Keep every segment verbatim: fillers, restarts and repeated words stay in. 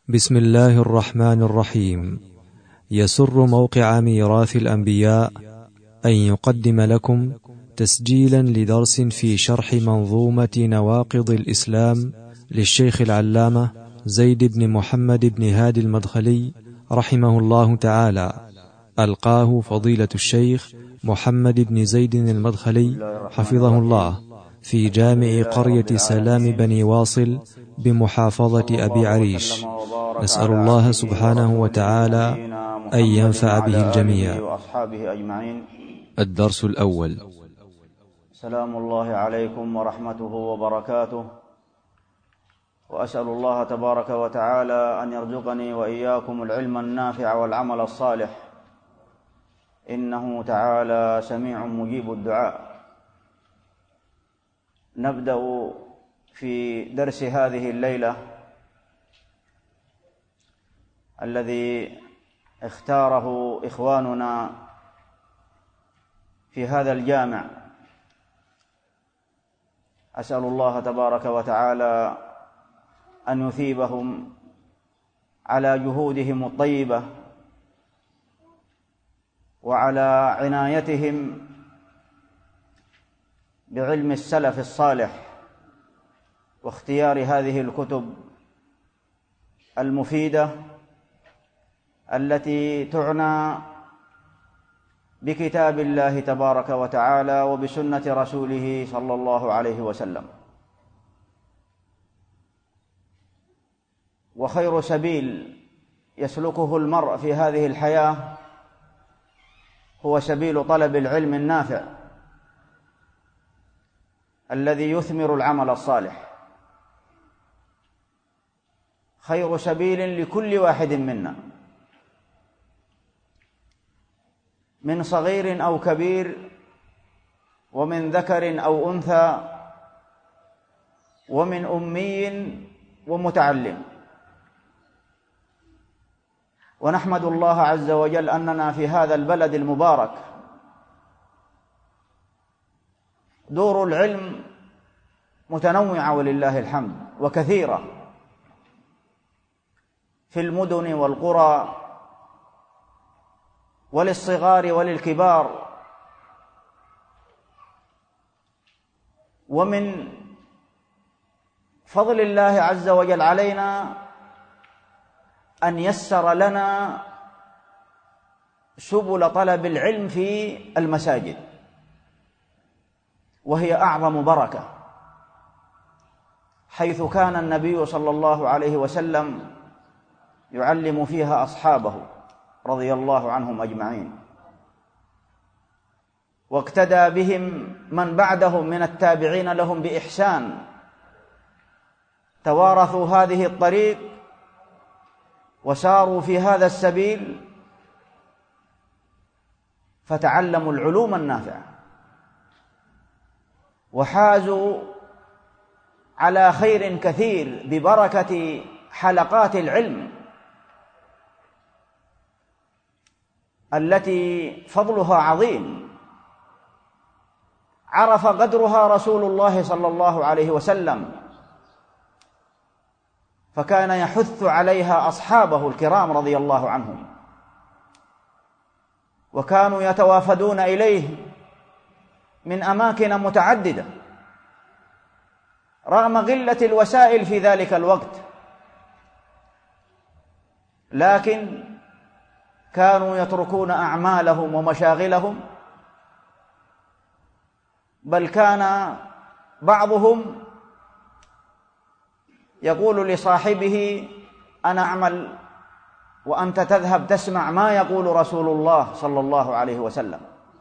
بسم الله الرحمن الرحيم. يسر موقع ميراث الأنبياء أن يقدم لكم تسجيلا لدرس في شرح منظومة نواقض الإسلام للشيخ العلامة زيد بن محمد بن هادي المدخلي رحمه الله تعالى، ألقاه فضيلة الشيخ محمد بن زيد المدخلي حفظه الله في جامع قرية سلام بني واصل بمحافظة أبي عريش. نسأل الله سبحانه وتعالى أن ينفع به الجميع. وأصحابه أجمعين. الدرس الأول. سلام الله عليكم ورحمته وبركاته، وأسأل الله تبارك وتعالى أن يرزقني وإياكم العلم النافع والعمل الصالح، إنه تعالى سميع مجيب الدعاء. نبدأ في درس هذه الليلة الذي اختاره إخواننا في هذا الجامع. أسأل الله تبارك وتعالى أن يثيبهم على جهودهم الطيبة وعلى عنايتهم بعلم السلف الصالح واختيار هذه الكتب المفيدة التي تعنى بكتاب الله تبارك وتعالى وبسنة رسوله صلى الله عليه وسلم. وخير سبيل يسلكه المرء في هذه الحياة هو سبيل طلب العلم النافع الذي يثمر العمل الصالح. خير سبيل لكل واحد منا من صغير أو كبير، ومن ذكر أو أنثى، ومن أمي ومتعلم. ونحمد الله عز وجل أننا في هذا البلد المبارك دور العلم متنوعة ولله الحمد وكثيرة في المدن والقرى وللصغار وللكبار. ومن فضل الله عز وجل علينا أن يسر لنا سبل طلب العلم في المساجد، وهي أعظم بركة، حيث كان النبي صلى الله عليه وسلم يعلم فيها أصحابه رضي الله عنهم أجمعين، واقتدى بهم من بعدهم من التابعين لهم بإحسان، توارثوا هذه الطريق وساروا في هذا السبيل فتعلموا العلوم النافعة وحازوا على خير كثير ببركة حلقات العلم التي فضلها عظيم، عرف قدرها رسول الله صلى الله عليه وسلم، فكان يحث عليها أصحابه الكرام رضي الله عنهم، وكانوا يتوافدون إليه من أماكن متعددة رغم قلة الوسائل في ذلك الوقت، لكن كانوا يتركون أعمالهم ومشاغلهم، بل كان بعضهم يقول لصاحبه: أنا أعمل وأنت تذهب تسمع ما يقول رسول الله صلى الله عليه وسلم،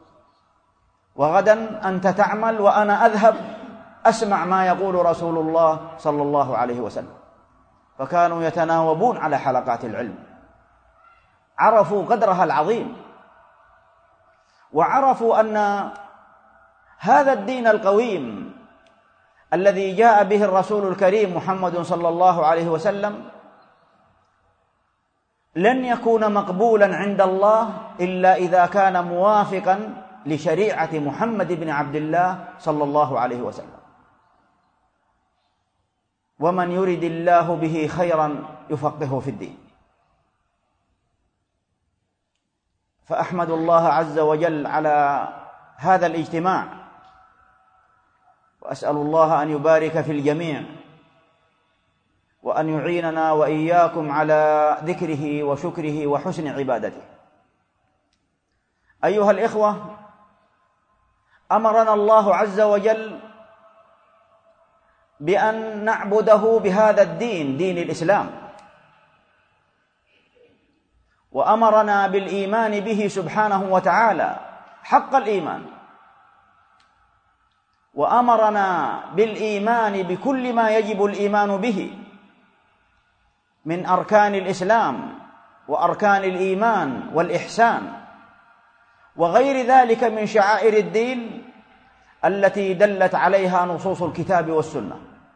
وغدا أنت تعمل وأنا أذهب أسمع ما يقول رسول الله صلى الله عليه وسلم. فكانوا يتناوبون على حلقات العلم، عرفوا قدرها العظيم، وعرفوا أن هذا الدين القويم الذي جاء به الرسول الكريم محمد صلى الله عليه وسلم لن يكون مقبولا عند الله إلا إذا كان موافقا لشريعة محمد بن عبد الله صلى الله عليه وسلم. ومن يرد الله به خيرا يفقهه في الدين. فأحمد الله عز وجل على هذا الاجتماع، وأسأل الله أن يبارك في الجميع، وأن يعيننا وإياكم على ذكره وشكره وحسن عبادته. أيها الإخوة، أمرنا الله عز وجل بأن نعبده بهذا الدين، دين الإسلام، وأمرنا بالإيمان به سبحانه وتعالى حق الإيمان، وأمرنا بالإيمان بكل ما يجب الإيمان به من أركان الإسلام وأركان الإيمان والإحسان وغير ذلك من شعائر الدين التي دلت عليها نصوص الكتاب والسنة.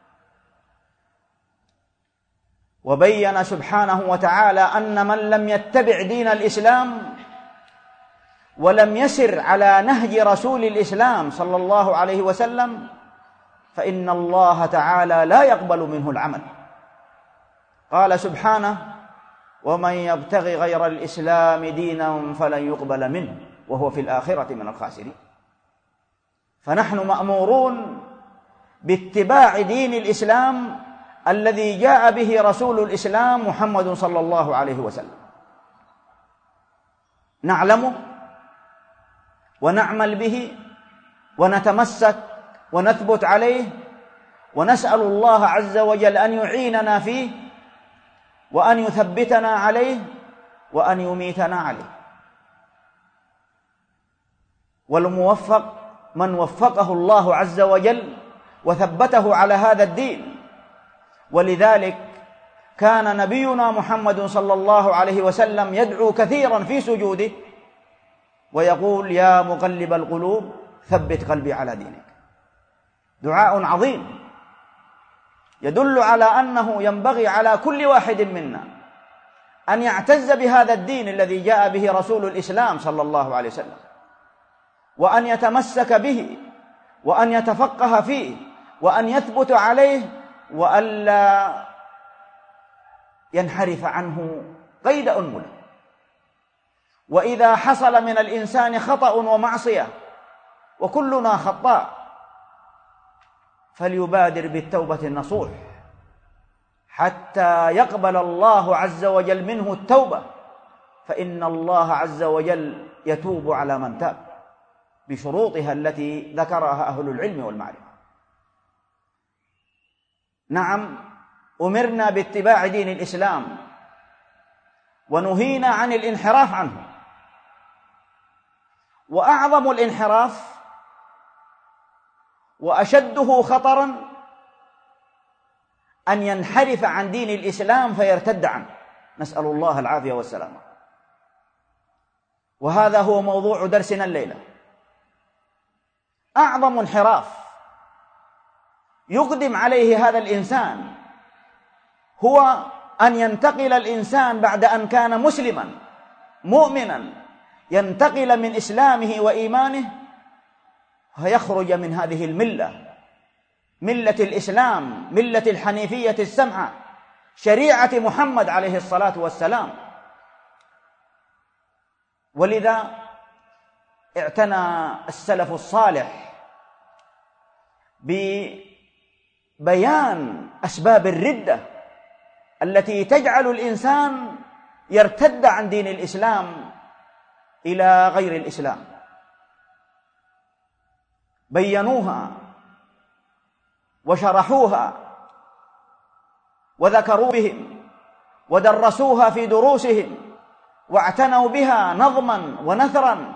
وبين سبحانه وتعالى أن من لم يتبع دين الإسلام ولم يسر على نهج رسول الإسلام صلى الله عليه وسلم فإن الله تعالى لا يقبل منه العمل. قال سبحانه: ومن يبتغي غير الإسلام دينا فلن يقبل منه وهو في الآخرة من الخاسرين. فنحن مأمورون باتباع دين الإسلام الذي جاء به رسول الإسلام محمد صلى الله عليه وسلم، نعلمه ونعمل به ونتمسك ونثبت عليه، ونسأل الله عز وجل أن يعيننا فيه وأن يثبتنا عليه وأن يميتنا عليه. والموفق من وفقه الله عز وجل وثبته على هذا الدين. ولذلك كان نبينا محمد صلى الله عليه وسلم يدعو كثيرا في سجوده ويقول: يا مقلب القلوب ثبت قلبي على دينك. دعاء عظيم يدل على أنه ينبغي على كل واحد منا أن يعتز بهذا الدين الذي جاء به رسول الإسلام صلى الله عليه وسلم، وأن يتمسك به وأن يتفقه فيه وأن يثبت عليه وألا ينحرف عنه قيد أنملة. وإذا حصل من الإنسان خطأ ومعصية، وكلنا خطاء، فليبادر بالتوبة النصوح حتى يقبل الله عز وجل منه التوبة، فإن الله عز وجل يتوب على من تاب بشروطها التي ذكرها أهل العلم والمعرفة. نعم، أمرنا باتباع دين الإسلام ونهينا عن الانحراف عنه. وأعظم الانحراف وأشده خطرا أن ينحرف عن دين الإسلام فيرتد عنه، نسأل الله العافية والسلامة. وهذا هو موضوع درسنا الليلة. أعظم انحراف يقدم عليه هذا الإنسان هو أن ينتقل الإنسان بعد أن كان مسلما مؤمنا، ينتقل من إسلامه وإيمانه فيخرج من هذه الملة، ملة الإسلام، ملة الحنيفية السمحة، شريعة محمد عليه الصلاة والسلام. ولذا اعتنى السلف الصالح ببيان أسباب الردة التي تجعل الإنسان يرتد عن دين الإسلام إلى غير الإسلام. بينوها وشرحوها وذكروا بهم ودرسوها في دروسهم واعتنوا بها نظما ونثرا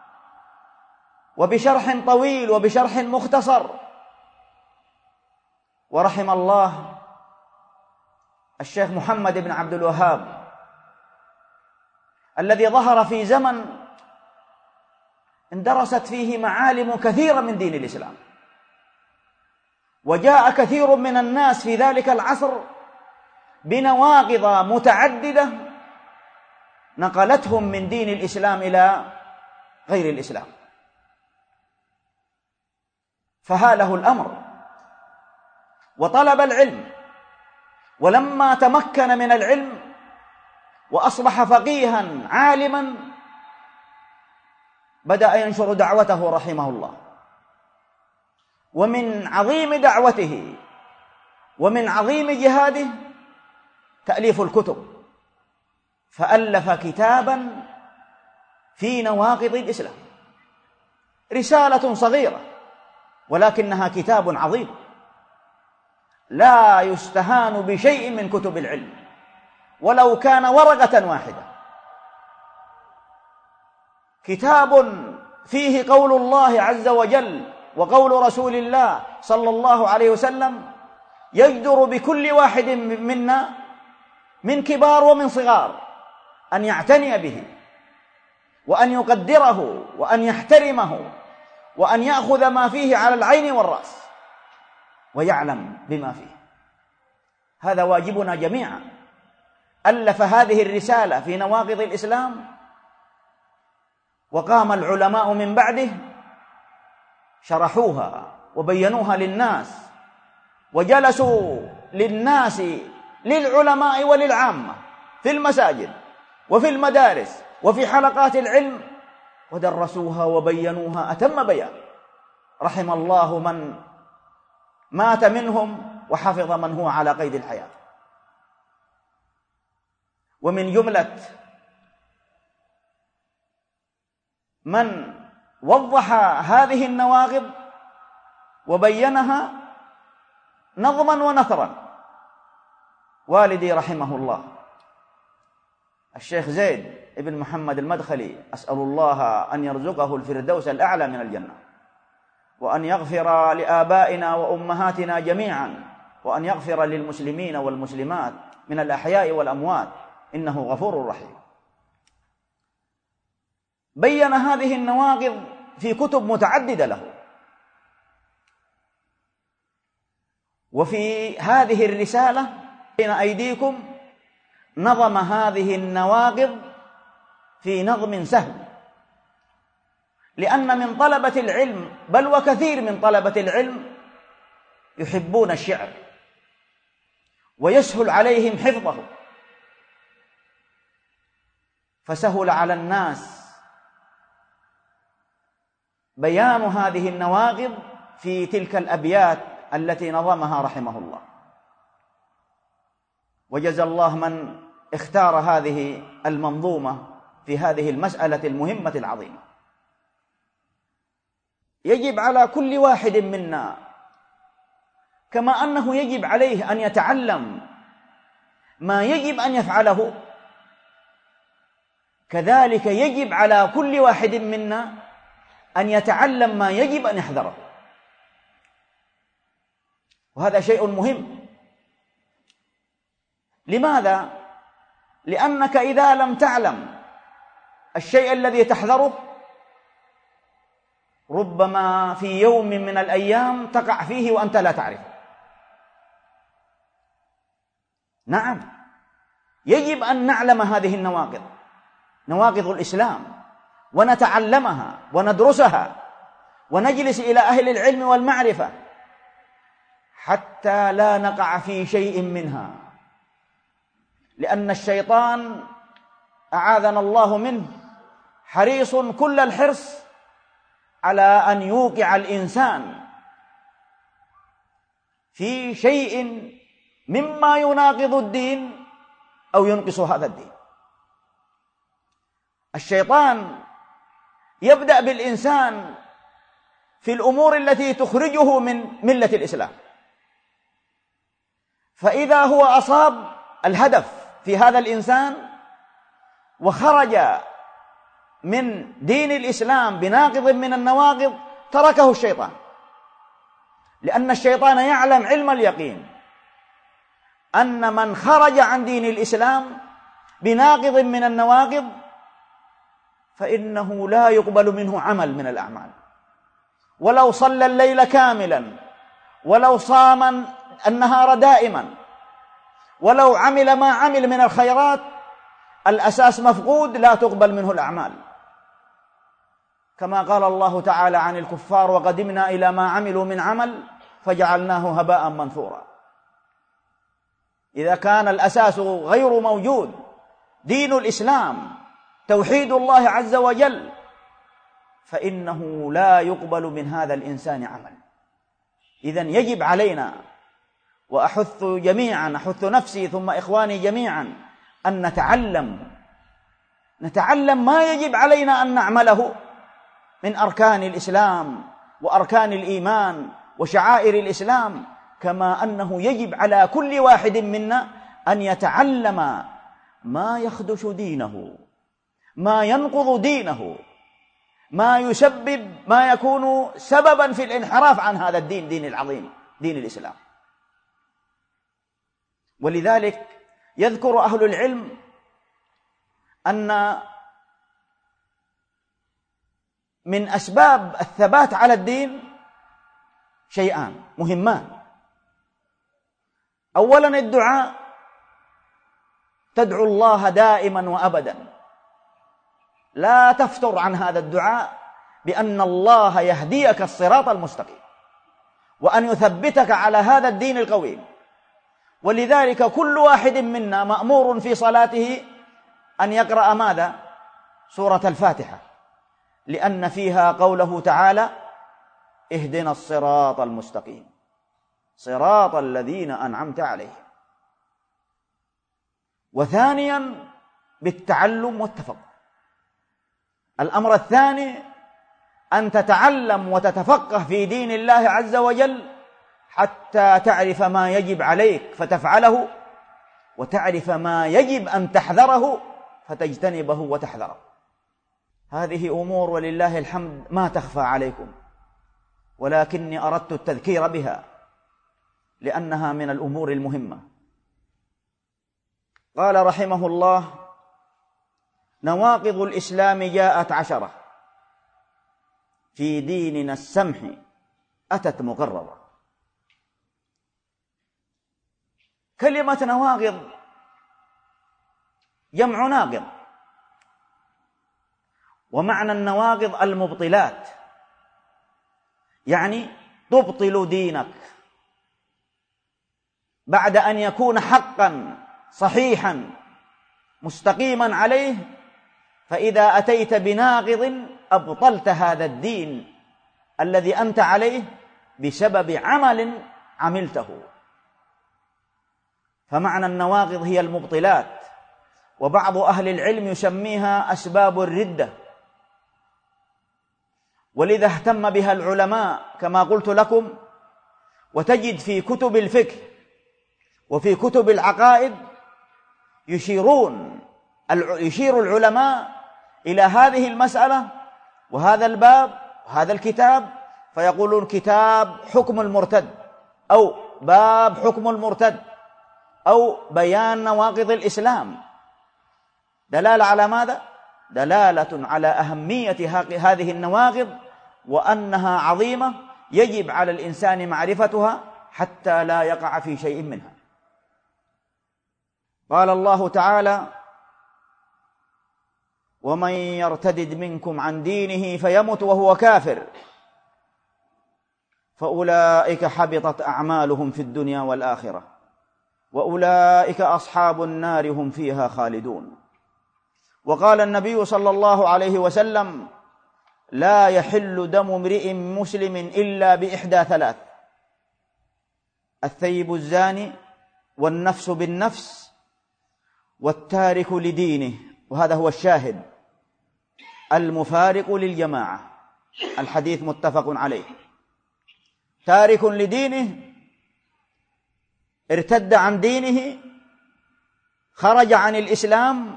وبشرح طويل وبشرح مختصر. ورحم الله الشيخ محمد بن عبد الوهاب الذي ظهر في زمن اندرست فيه معالم كثيرة من دين الإسلام، وجاء كثير من الناس في ذلك العصر بنواقض متعددة نقلتهم من دين الإسلام إلى غير الإسلام. فهاله الأمر وطلب العلم ولما تمكن من العلم وأصبح فقيها عالما بدأ ينشر دعوته رحمه الله. ومن عظيم دعوته ومن عظيم جهاده تأليف الكتب، فألف كتابا في نواقض الإسلام، رسالة صغيرة ولكنها كتاب عظيم لا يستهان بشيء من كتب العلم ولو كان ورقة واحدة. كتاب فيه قول الله عز وجل وقول رسول الله صلى الله عليه وسلم يجدر بكل واحد منا من كبار ومن صغار أن يعتني به وأن يقدره وأن يحترمه وأن يأخذ ما فيه على العين والرأس ويعلم بما فيه. هذا واجبنا جميعا. ألف هذه الرسالة في نواقض الإسلام، وقام العلماء من بعده شرحوها وبينوها للناس، وجلسوا للناس للعلماء وللعامة في المساجد وفي المدارس وفي حلقات العلم ودرسوها وبينوها أتم بيان. رحم الله من مات منهم وحفظ من هو على قيد الحياة. ومن جملة من وضح هذه النواقض وبينها نظما ونثرا والدي رحمه الله الشيخ زيد ابن محمد المدخلي، أسأل الله أن يرزقه الفردوس الأعلى من الجنة، وأن يغفر لآبائنا وأمهاتنا جميعا، وأن يغفر للمسلمين والمسلمات من الأحياء والأموات، إنه غفور رحيم. بين هذه النواقض في كتب متعددة له. وفي هذه الرسالة بين أيديكم نظم هذه النواقض في نظم سهل، لأن من طلبة العلم بل وكثير من طلبة العلم يحبون الشعر ويسهل عليهم حفظه، فسهل على الناس بيان هذه النواقض في تلك الأبيات التي نظمها رحمه الله. وجزى الله من اختار هذه المنظومة في هذه المسألة المهمة العظيمة. يجب على كل واحد منا كما أنه يجب عليه أن يتعلم ما يجب أن يفعله، كذلك يجب على كل واحد منا أن يتعلم ما يجب أن يحذره، وهذا شيء مهم. لماذا؟ لأنك إذا لم تعلم الشيء الذي تحذره ربما في يوم من الأيام تقع فيه وأنت لا تعرف. نعم، يجب أن نعلم هذه النواقض، نواقض الإسلام، ونتعلمها وندرسها ونجلس إلى أهل العلم والمعرفة حتى لا نقع في شيء منها، لأن الشيطان أعاذنا الله منه حريص كل الحرص على أن يوقع الإنسان في شيء مما يناقض الدين أو ينقص هذا الدين. الشيطان يبدأ بالإنسان في الأمور التي تخرجه من ملة الإسلام، فإذا هو أصاب الهدف في هذا الإنسان وخرج من دين الإسلام بناقض من النواقض تركه الشيطان، لأن الشيطان يعلم علم اليقين أن من خرج عن دين الإسلام بناقض من النواقض فإنه لا يقبل منه عمل من الأعمال، ولو صلى الليل كاملا، ولو صام النهار دائما، ولو عمل ما عمل من الخيرات، الأساس مفقود، لا تقبل منه الأعمال، كما قال الله تعالى عن الكفار: وقدمنا إلى ما عملوا من عمل فجعلناه هباء منثورا. إذا كان الأساس غير موجود، دين الإسلام توحيد الله عز وجل، فإنه لا يقبل من هذا الإنسان عمل. إذن يجب علينا، وأحث جميعا، أحث نفسي ثم إخواني جميعا، أن نتعلم نتعلم ما يجب علينا أن نعمله من أركان الإسلام وأركان الإيمان وشعائر الإسلام، كما أنه يجب على كل واحد منا أن يتعلم ما يخدش دينه، ما ينقض دينه، ما يسبب ما يكون سببا في الانحراف عن هذا الدين، دين العظيم، دين الإسلام. ولذلك يذكر أهل العلم أن من أسباب الثبات على الدين شيئان مهمان. أولا الدعاء، تدعو الله دائما وأبدا، لا تفتر عن هذا الدعاء بأن الله يهديك الصراط المستقيم وأن يثبتك على هذا الدين القويم. ولذلك كل واحد منا مأمور في صلاته أن يقرأ ماذا؟ سورة الفاتحة، لأن فيها قوله تعالى: اهدنا الصراط المستقيم صراط الذين أنعمت عليهم. وثانيا بالتعلم والتفقه. الأمر الثاني أن تتعلم وتتفقه في دين الله عز وجل حتى تعرف ما يجب عليك فتفعله، وتعرف ما يجب أن تحذره فتجتنبه وتحذره. هذه أمور ولله الحمد ما تخفى عليكم، ولكني أردت التذكير بها لأنها من الأمور المهمة. قال رحمه الله: نواقض الإسلام جاءت عشرة، في ديننا السمح أتت مقررة. كلمة نواقض جمع ناقض، ومعنى النواقض المبطلات، يعني تبطل دينك بعد أن يكون حقا صحيحا مستقيما عليه، فإذا أتيت بناقض أبطلت هذا الدين الذي أنت عليه بسبب عمل عملته. فمعنى النواقض هي المبطلات، وبعض أهل العلم يسميها أسباب الردة، ولذا اهتم بها العلماء كما قلت لكم. وتجد في كتب الفقه وفي كتب العقائد يشيرون يشير العلماء إلى هذه المسألة وهذا الباب وهذا الكتاب، فيقولون كتاب حكم المرتد، أو باب حكم المرتد، أو بيان نواقض الإسلام. دلالة على ماذا؟ دلالة على أهمية هذه النواقض وأنها عظيمة يجب على الإنسان معرفتها حتى لا يقع في شيء منها. قال الله تعالى: ومن يرتدد منكم عن دينه فيمت وهو كافر فأولئك حبطت أعمالهم في الدنيا والآخرة وأولئك أصحاب النار هم فيها خالدون. وقال النبي صلى الله عليه وسلم: لا يحل دم امرئ مسلم إلا بإحدى ثلاث: الثيب الزاني، والنفس بالنفس، والتارك لدينه، وهذا هو الشاهد، المفارق للجماعة. الحديث متفق عليه. تارك لدينه، ارتد عن دينه، خرج عن الإسلام،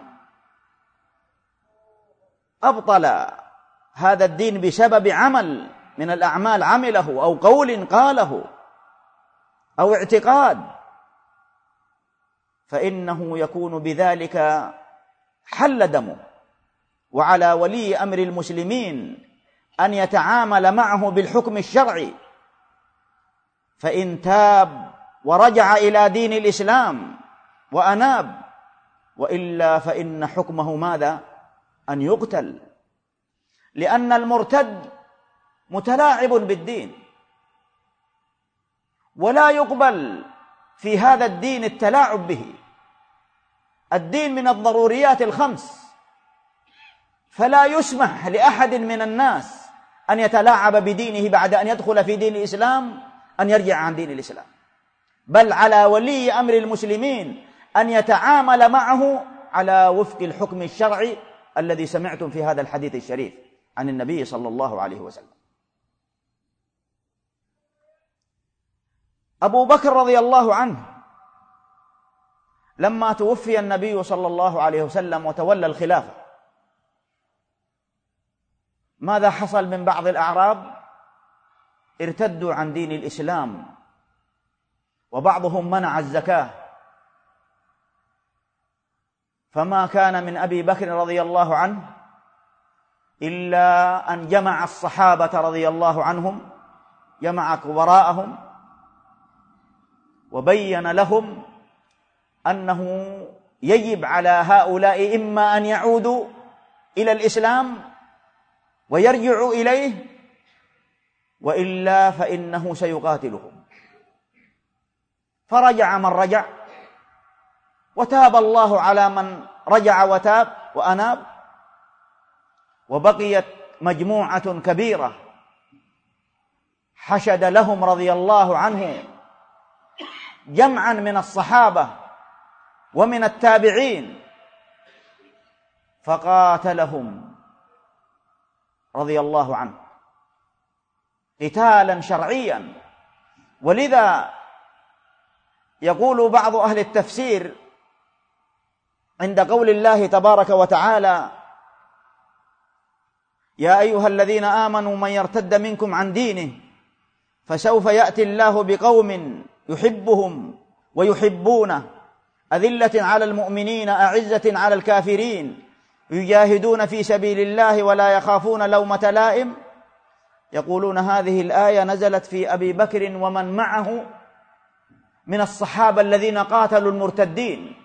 أبطل هذا الدين بسبب عمل من الأعمال عمله، أو قول قاله، أو اعتقاد، فإنه يكون بذلك حل دمه. وعلى ولي أمر المسلمين أن يتعامل معه بالحكم الشرعي، فإن تاب ورجع إلى دين الإسلام وأناب، وإلا فإن حكمه ماذا؟ أن يقتل، لأن المرتد متلاعب بالدين، ولا يقبل في هذا الدين التلاعب به. الدين من الضروريات الخمس، فلا يسمح لأحد من الناس أن يتلاعب بدينه بعد أن يدخل في دين الإسلام أن يرجع عن دين الإسلام، بل على ولي أمر المسلمين أن يتعامل معه على وفق الحكم الشرعي الذي سمعتم في هذا الحديث الشريف عن النبي صلى الله عليه وسلم. أبو بكر رضي الله عنه لما توفي النبي صلى الله عليه وسلم وتولى الخلافة، ماذا حصل من بعض الأعراب؟ ارتدوا عن دين الإسلام، وبعضهم منع الزكاة، فما كان من أبي بكر رضي الله عنه إلا أن جمع الصحابة رضي الله عنهم، جمع كبراءهم وبين لهم أنه يجب على هؤلاء إما أن يعودوا إلى الإسلام ويرجعوا إليه، وإلا فإنه سيقاتلهم. فرجع من رجع، وتاب الله على من رجع وتاب وأناب، وبقيت مجموعة كبيرة حشد لهم رضي الله عنه جمعا من الصحابة ومن التابعين، فقاتلهم رضي الله عنه قتالا شرعيا. ولذا يقول بعض أهل التفسير عند قول الله تبارك وتعالى: يا أيها الذين آمنوا من يرتد منكم عن دينه فسوف يأتي الله بقوم يحبهم ويحبونه أذلة على المؤمنين أعزة على الكافرين يجاهدون في سبيل الله ولا يخافون لومة لائم. يقولون هذه الآية نزلت في أبي بكر ومن معه من الصحابة الذين قاتلوا المرتدين.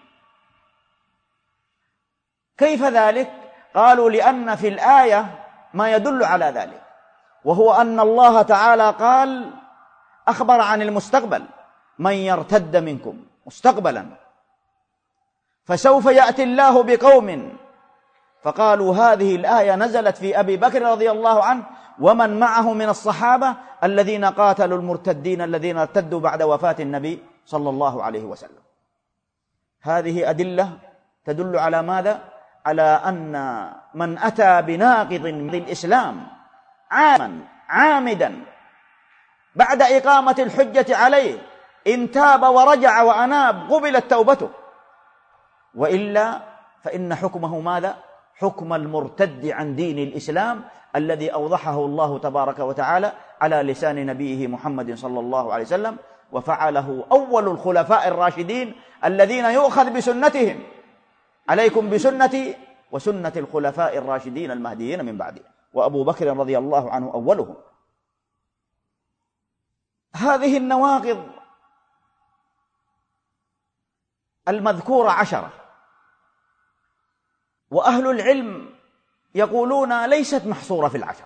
كيف ذلك؟ قالوا لأن في الآية ما يدل على ذلك، وهو أن الله تعالى قال أخبر عن المستقبل: من يرتد منكم، مستقبلا، فسوف يأتي الله بقوم. فقالوا هذه الآية نزلت في أبي بكر رضي الله عنه ومن معه من الصحابة الذين قاتلوا المرتدين الذين ارتدوا بعد وفاة النبي صلى الله عليه وسلم. هذه أدلة تدل على ماذا؟ على أن من أتى بناقض من الإسلام عاما عامدا بعد إقامة الحجة عليه، إن تاب ورجع وأناب قبلت توبته، وإلا فإن حكمه ماذا؟ حكم المرتد عن دين الإسلام الذي أوضحه الله تبارك وتعالى على لسان نبيه محمد صلى الله عليه وسلم، وفعله أول الخلفاء الراشدين الذين يؤخذ بسنتهم: عليكم بسنتي وسنة الخلفاء الراشدين المهديين من بعدي، وأبو بكر رضي الله عنه أولهم. هذه النواقض المذكورة عشرة، وأهل العلم يقولون ليست محصورة في العشر،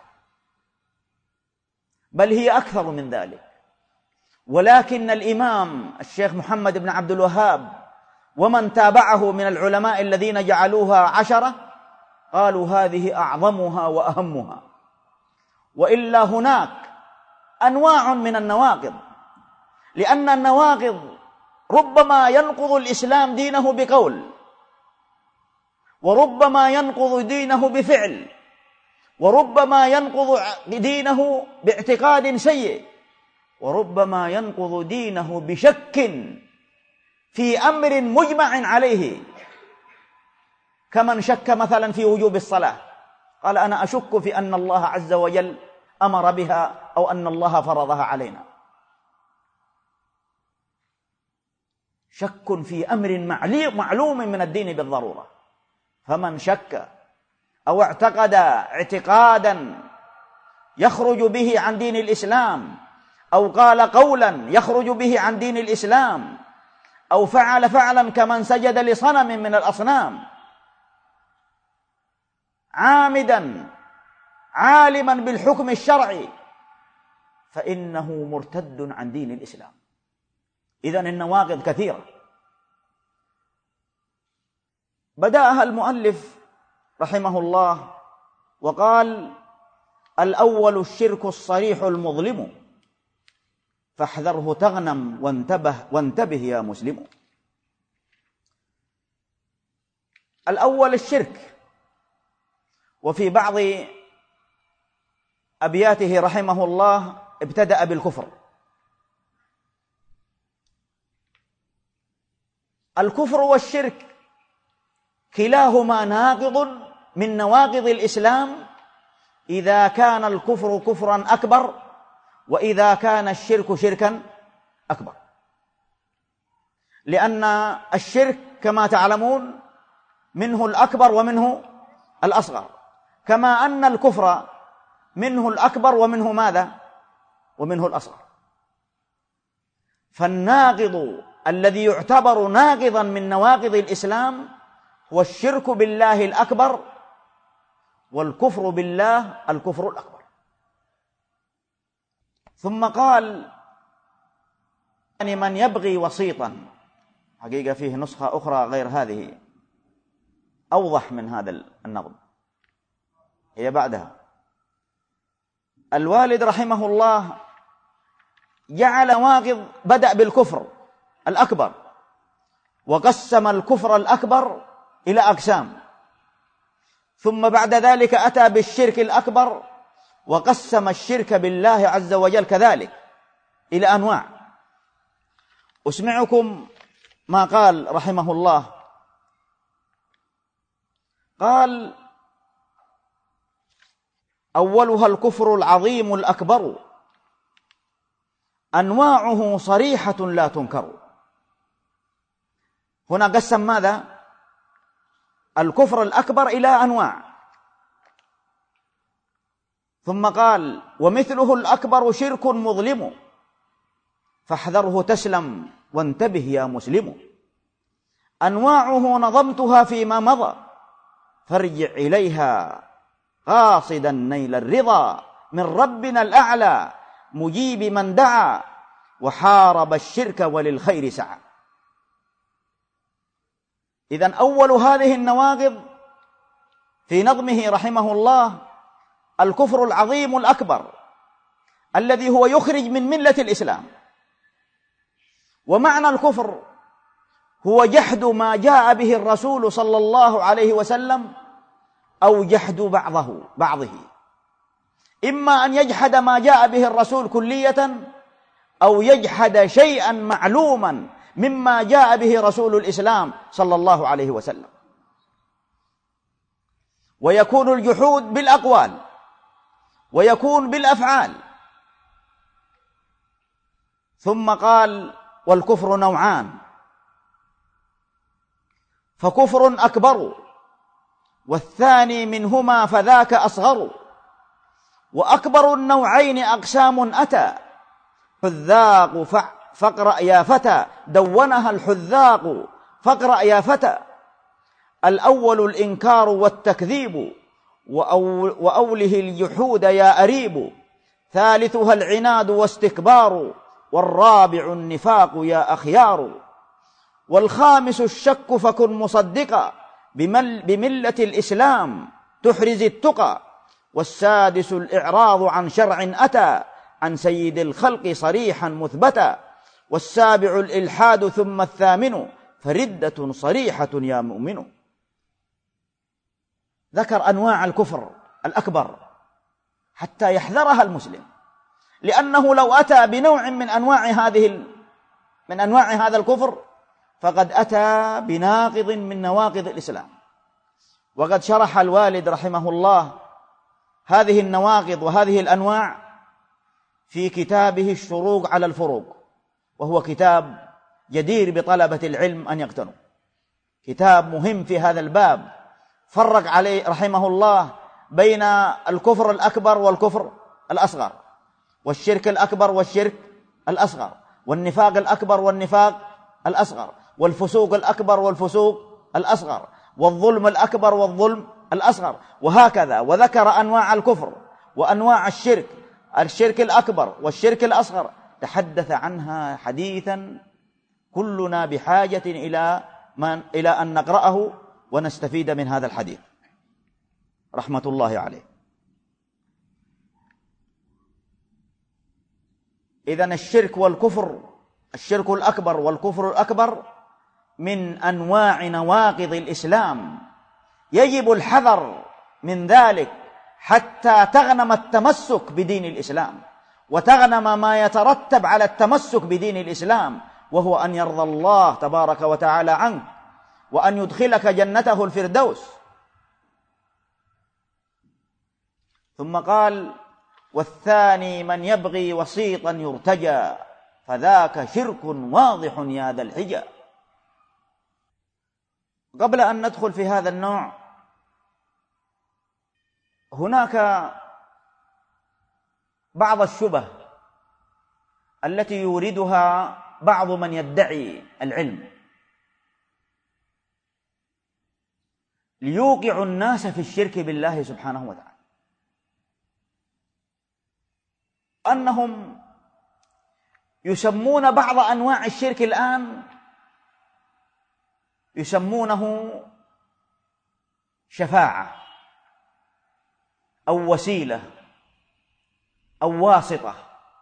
بل هي أكثر من ذلك. ولكن الإمام الشيخ محمد بن عبد الوهاب ومن تابعه من العلماء الذين جعلوها عشرة قالوا هذه أعظمها وأهمها، وإلا هناك أنواع من النواقض، لأن النواقض ربما ينقض الإسلام دينه بقول، وربما ينقض دينه بفعل، وربما ينقض دينه باعتقاد سيء، وربما ينقض دينه بشك في أمر مجمع عليه، كمن شك مثلا في وجوب الصلاة، قال أنا أشك في أن الله عز وجل أمر بها أو أن الله فرضها علينا. شك في أمر معلوم من الدين بالضرورة، فمن شك أو اعتقد اعتقادا يخرج به عن دين الإسلام، أو قال قولا يخرج به عن دين الإسلام، أو فعل فعلا كمن سجد لصنم من الأصنام عامدا عالما بالحكم الشرعي، فإنه مرتد عن دين الإسلام. إذن النواقض كثيرة. بدأها المؤلف رحمه الله وقال: الأول الشرك الصريح المظلم، فاحذره تغنم وانتبه وانتبه يا مسلم. الأول الشرك. وفي بعض أبياته رحمه الله ابتدأ بالكفر. الكفر والشرك كلاهما ناقض من نواقض الإسلام إذا كان الكفر كفرا أكبر وإذا كان الشرك شركا أكبر، لأن الشرك كما تعلمون منه الأكبر ومنه الأصغر، كما أن الكفر منه الأكبر ومنه ماذا؟ ومنه الأصغر. فالناقض الذي يعتبر ناقضا من نواقض الإسلام هو الشرك بالله الأكبر، والكفر بالله الكفر الأكبر. ثم قال: يعني من يبغي وسيطا، حقيقة فيه نسخة أخرى غير هذه أوضح من هذا النظم، هي بعدها. الوالد رحمه الله جعل نواقض، بدأ بالكفر الأكبر وقسم الكفر الأكبر إلى أقسام، ثم بعد ذلك أتى بالشرك الأكبر وقسم الشرك بالله عز وجل كذلك إلى أنواع. أسمعكم ما قال رحمه الله. قال: أولها الكفر العظيم الأكبر، أنواعه صريحة لا تنكر. هنا قسم ماذا؟ الكفر الأكبر إلى أنواع، ثم قال: ومثله الأكبر شرك مظلم، فاحذره تسلم وانتبه يا مسلم. أنواعه نظمتها فيما مضى، فارجع إليها قاصدا نيل الرضا من ربنا الأعلى، مجيب من دعا وحارب الشرك وللخير سعى. إذن أول هذه النواقض في نظمه رحمه الله الكفر العظيم الأكبر الذي هو يخرج من ملة الإسلام. ومعنى الكفر هو جحد ما جاء به الرسول صلى الله عليه وسلم أو جحد بعضه بعضه، إما أن يجحد ما جاء به الرسول كلية أو يجحد شيئا معلوما مما جاء به رسول الإسلام صلى الله عليه وسلم. ويكون الجحود بالأقوال ويكون بالأفعال. ثم قال: والكفر نوعان، فكفر أكبر والثاني منهما فذاك أصغر، وأكبر النوعين أقسام أتى، حذاق فاقرأ يا فتى، دونها الحذاق فاقرأ يا فتى. الأول الإنكار والتكذيب، وأوله الجحود يا أريب، ثالثها العناد واستكبار، والرابع النفاق يا أخيار، والخامس الشك فكن مصدقا، بملة الإسلام تحرز التقى، والسادس الإعراض عن شرع أتى، عن سيد الخلق صريحا مثبتا، والسابع الإلحاد، ثم الثامن فردة صريحة يا مؤمن. ذكر أنواع الكفر الأكبر حتى يحذرها المسلم، لأنه لو أتى بنوع من أنواع هذه من أنواع هذا الكفر فقد أتى بناقض من نواقض الإسلام. وقد شرح الوالد رحمه الله هذه النواقض وهذه الأنواع في كتابه الشروق على الفروق، وهو كتاب جدير بطلبة العلم أن يقتنوا، كتاب مهم في هذا الباب. فرق عليه رحمه الله بين الكفر الأكبر والكفر الأصغر، والشرك الأكبر والشرك الأصغر، والنفاق الأكبر والنفاق الأصغر، والفسوق الأكبر والفسوق الأصغر، والظلم الأكبر والظلم الأصغر، وهكذا. وذكر أنواع الكفر وأنواع الشرك، الشرك الأكبر والشرك الأصغر، تحدث عنها حديثا كلنا بحاجة إلى من إلى أن نقرأه ونستفيد من هذا الحديث رحمة الله عليه. إذن الشرك والكفر، الشرك الأكبر والكفر الأكبر من أنواع نواقض الإسلام، يجب الحذر من ذلك حتى تغنم التمسك بدين الإسلام وتغنم ما يترتب على التمسك بدين الإسلام، وهو أن يرضى الله تبارك وتعالى عنك وأن يدخلك جنته الفردوس. ثم قال: والثاني من يبغي وسيطا يرتجى فذاك شرك واضح يا ذا الحجى. قبل أن ندخل في هذا النوع، هناك بعض الشبه التي يوردها بعض من يدعي العلم ليوقع الناس في الشرك بالله سبحانه وتعالى، أنهم يسمون بعض أنواع الشرك الآن يسمونه شفاعة أو وسيلة أو واسطة،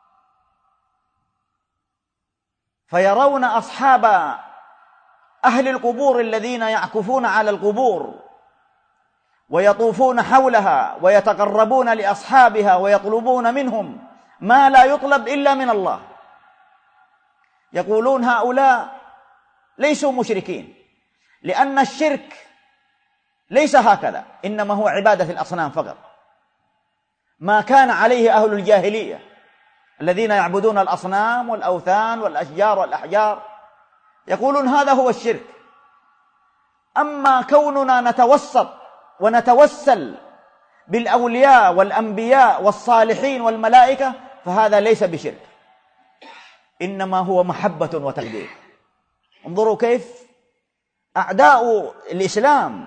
فيرون أصحاب أهل القبور الذين يعكفون على القبور ويطوفون حولها ويتقربون لأصحابها ويطلبون منهم ما لا يطلب إلا من الله، يقولون هؤلاء ليسوا مشركين، لأن الشرك ليس هكذا، إنما هو عبادة الأصنام فقط، ما كان عليه أهل الجاهلية الذين يعبدون الأصنام والأوثان والأشجار والأحجار، يقولون هذا هو الشرك. أما كوننا نتوسط ونتوسل بالأولياء والأنبياء والصالحين والملائكة فهذا ليس بشرك، إنما هو محبة وتقدير. انظروا كيف أعداء الإسلام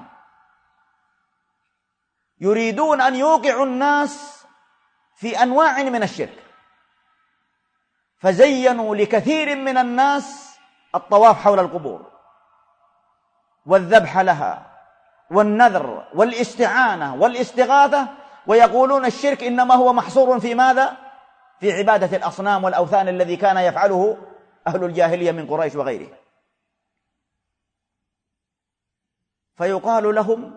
يريدون أن يوقعوا الناس في أنواع من الشرك، فزينوا لكثير من الناس الطواف حول القبور والذبح لها والنذر والاستعانة والاستغاثة، ويقولون الشرك إنما هو محصور في ماذا؟ في عبادة الأصنام والأوثان الذي كان يفعله أهل الجاهلية من قريش وغيره. فيقال لهم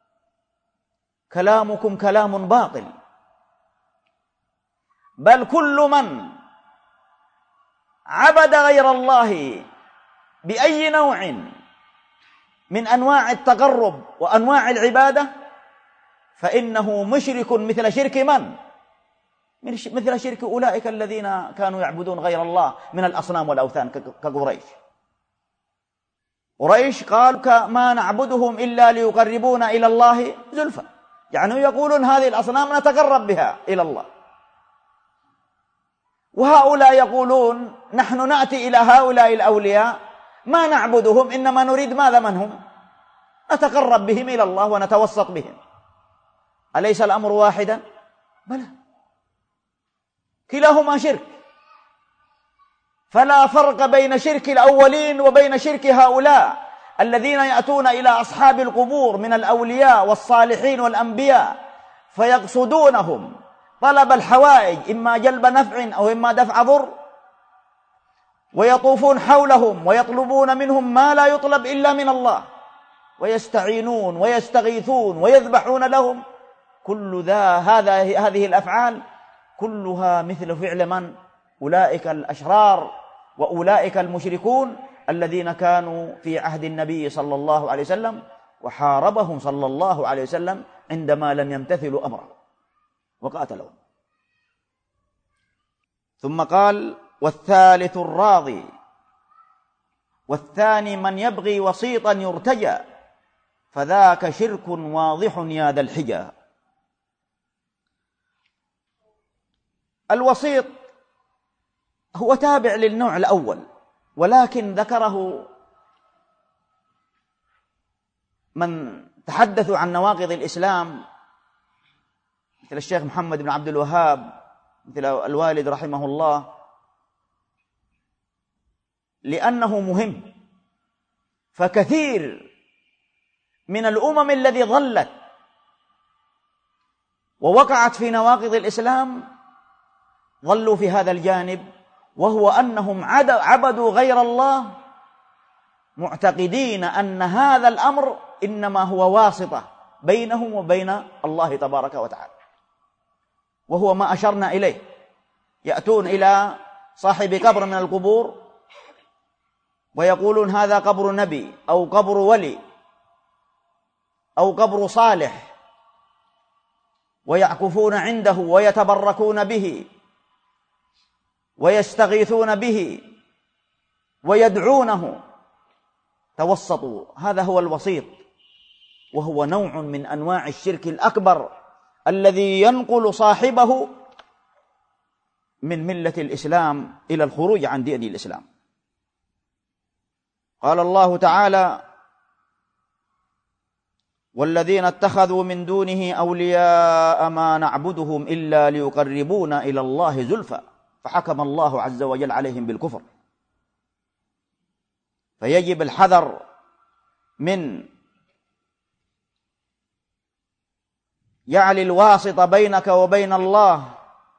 كلامكم كلام باطل، بل كل من عبد غير الله بأي نوع من أنواع التقرب وأنواع العبادة فإنه مشرك مثل شرك من؟ مثل شرك أولئك الذين كانوا يعبدون غير الله من الأصنام والأوثان كقريش. قريش قالوا ما نعبدهم إلا ليقربونا إلى الله زلفى، يعني يقولون هذه الأصنام نتقرب بها إلى الله، وهؤلاء يقولون نحن نأتي إلى هؤلاء الأولياء ما نعبدهم، إنما نريد ماذا من هم؟ نتقرب بهم إلى الله ونتوسط بهم. أليس الأمر واحدا؟ بلى، كلاهما شرك، فلا فرق بين شرك الأولين وبين شرك هؤلاء الذين يأتون إلى أصحاب القبور من الأولياء والصالحين والأنبياء فيقصدونهم طلب الحوائج، إما جلب نفع أو إما دفع ضر، ويطوفون حولهم ويطلبون منهم ما لا يطلب إلا من الله، ويستعينون ويستغيثون ويذبحون لهم. كل ذا هذا هذه الأفعال كلها مثل فعل من؟ أولئك الأشرار وأولئك المشركون الذين كانوا في عهد النبي صلى الله عليه وسلم، وحاربهم صلى الله عليه وسلم عندما لم يمتثلوا أمره وقاتلهم. ثم قال: والثالث الراضي، والثاني من يبغي وسيطا يرتجى فذاك شرك واضح يا ذا الحجى. الوسيط هو تابع للنوع الأول، ولكن ذكره من تحدثوا عن نواقض الإسلام مثل الشيخ محمد بن عبد الوهاب، مثل الوالد رحمه الله، لأنه مهم. فكثير من الأمم الذي ظلت ووقعت في نواقض الإسلام ظلوا في هذا الجانب، وهو أنهم عبدوا غير الله معتقدين أن هذا الأمر إنما هو واسطة بينهم وبين الله تبارك وتعالى، وهو ما أشرنا إليه. يأتون إلى صاحب قبر من القبور ويقولون هذا قبر نبي أو قبر ولي أو قبر صالح، ويعكفون عنده ويتبركون به ويستغيثون به ويدعونه. توسطوا، هذا هو الوسيط، وهو نوع من أنواع الشرك الأكبر الذي ينقل صاحبه من ملة الإسلام إلى الخروج عن دين الإسلام. قال الله تعالى: والذين اتخذوا من دونه أولياء ما نعبدهم إلا ليقربونا إلى الله زلفى فحكم الله عز وجل عليهم بالكفر. فيجب الحذر من جعل الواسطة بينك وبين الله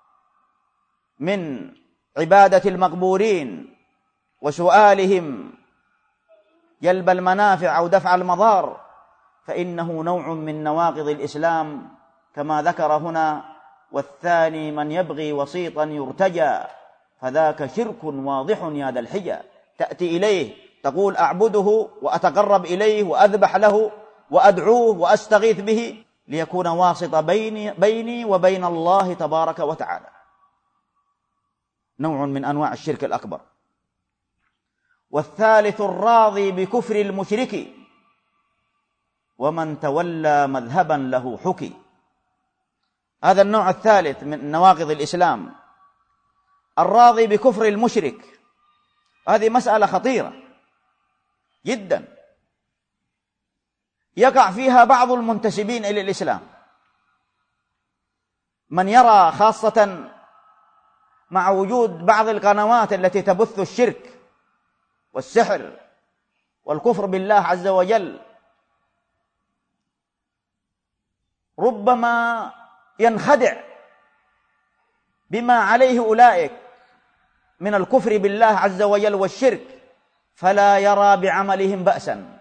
من عبادة المقبورين وسؤالهم جلب المنافع أو دفع المضار، فإنه نوع من نواقض الإسلام كما ذكر هنا: والثاني من يبغي وسيطا يرتجى فذاك شرك واضح يا ذا الحجى. تأتي إليه تقول أعبده وأتقرب إليه وأذبح له وأدعوه وأستغيث به ليكون واسطة بيني, بيني وبين الله تبارك وتعالى. نوع من أنواع الشرك الأكبر. والثالث الراضي بكفر المشرك ومن تولى مذهبا له حكي. هذا النوع الثالث من نواقض الإسلام، الراضي بكفر المشرك. هذه مسألة خطيرة جدا يقع فيها بعض المنتسبين إلى الإسلام، من يرى خاصة مع وجود بعض القنوات التي تبث الشرك والسحر والكفر بالله عز وجل، ربما ينخدع بما عليه أولئك من الكفر بالله عز وجل والشرك، فلا يرى بعملهم بأسا،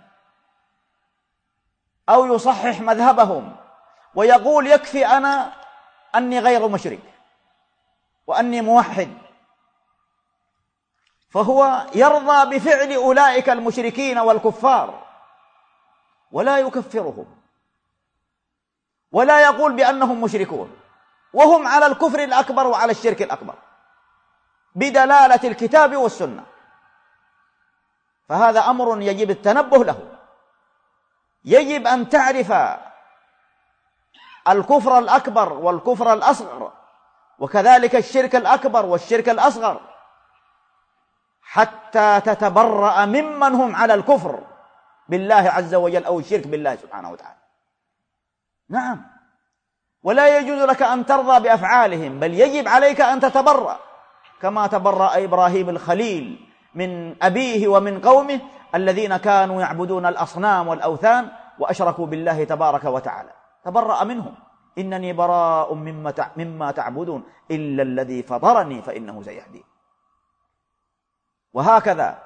أو يصحح مذهبهم ويقول يكفي أنا أني غير مشرك وأني موحد، فهو يرضى بفعل أولئك المشركين والكفار ولا يكفرهم ولا يقول بأنهم مشركون، وهم على الكفر الأكبر وعلى الشرك الأكبر بدلالة الكتاب والسنة. فهذا أمر يجب التنبه له. يجب أن تعرف الكفر الأكبر والكفر الأصغر، وكذلك الشرك الأكبر والشرك الأصغر، حتى تتبرأ ممن هم على الكفر بالله عز وجل أو الشرك بالله سبحانه وتعالى. نعم، ولا يجوز لك أن ترضى بأفعالهم، بل يجب عليك أن تتبرأ كما تبرأ إبراهيم الخليل من أبيه ومن قومه الذين كانوا يعبدون الأصنام والأوثان وأشركوا بالله تبارك وتعالى. تبرأ منهم: إنني براء مما تعبدون إلا الذي فطرني فإنه سيهدين. وهكذا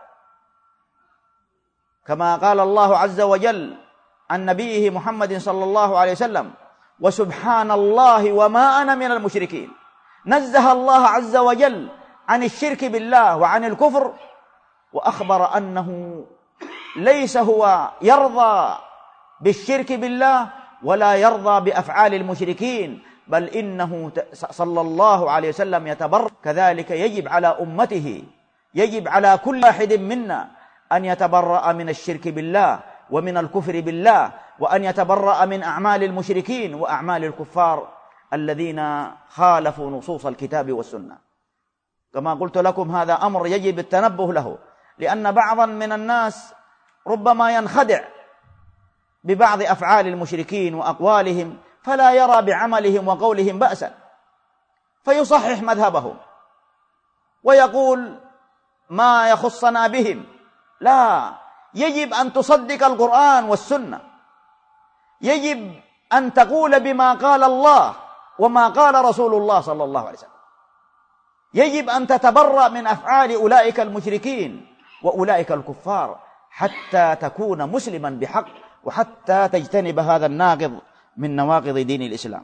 كما قال الله عز وجل عن نبيه محمد صلى الله عليه وسلم: وسبحان الله وما أنا من المشركين. نزه الله عز وجل عن الشرك بالله وعن الكفر، وأخبر أنه ليس هو يرضى بالشرك بالله ولا يرضى بأفعال المشركين، بل إنه صلى الله عليه وسلم يتبرأ. كذلك يجب على أمته، يجب على كل واحد منا أن يتبرأ من الشرك بالله ومن الكفر بالله، وأن يتبرأ من أعمال المشركين وأعمال الكفار الذين خالفوا نصوص الكتاب والسنة. كما قلت لكم هذا أمر يجب التنبه له، لأن بعضا من الناس ربما ينخدع ببعض أفعال المشركين وأقوالهم فلا يرى بعملهم وقولهم بأسا، فيصحح مذهبهم ويقول ما يخصنا بهم، لا، يجب أن تصدق القرآن والسنة، يجب أن تقول بما قال الله وما قال رسول الله صلى الله عليه وسلم، يجب أن تتبرأ من أفعال أولئك المشركين وأولئك الكفار حتى تكون مسلما بحق، وحتى تجتنب هذا الناقض من نواقض دين الإسلام.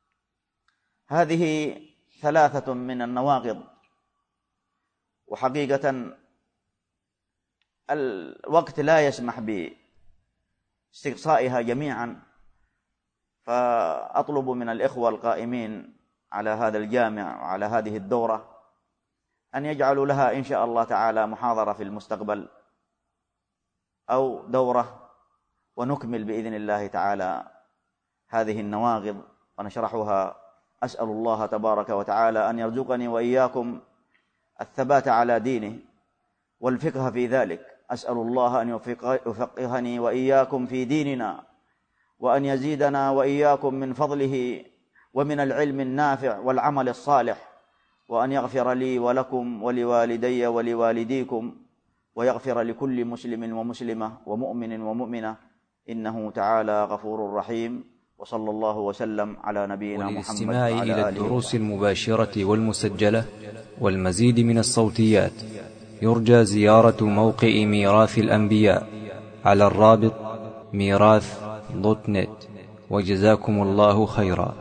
هذه ثلاثة من النواقض، وحقيقة الوقت لا يسمح باستقصائها جميعا، فأطلب من الإخوة القائمين على هذا الجامع وعلى هذه الدورة أن يجعلوا لها إن شاء الله تعالى محاضرة في المستقبل أو دورة، ونكمل بإذن الله تعالى هذه النواقض ونشرحها. أسأل الله تبارك وتعالى أن يرزقني وإياكم الثبات على دينه والفقه في ذلك. أسأل الله أن يفقهني وإياكم في ديننا، وأن يزيدنا وإياكم من فضله ومن العلم النافع والعمل الصالح، وأن يغفر لي ولكم ولوالدي ولوالديكم، ويغفر لكل مسلم ومسلمة ومؤمن ومؤمنة، إنه تعالى غفور رحيم. وصلى الله وسلم على نبينا محمد. وللاستماع إلى الدروس المباشرة والمسجلة والمزيد من الصوتيات يرجى زيارة موقع ميراث الأنبياء على الرابط ميراث دوت نت. وجزاكم الله خيرا.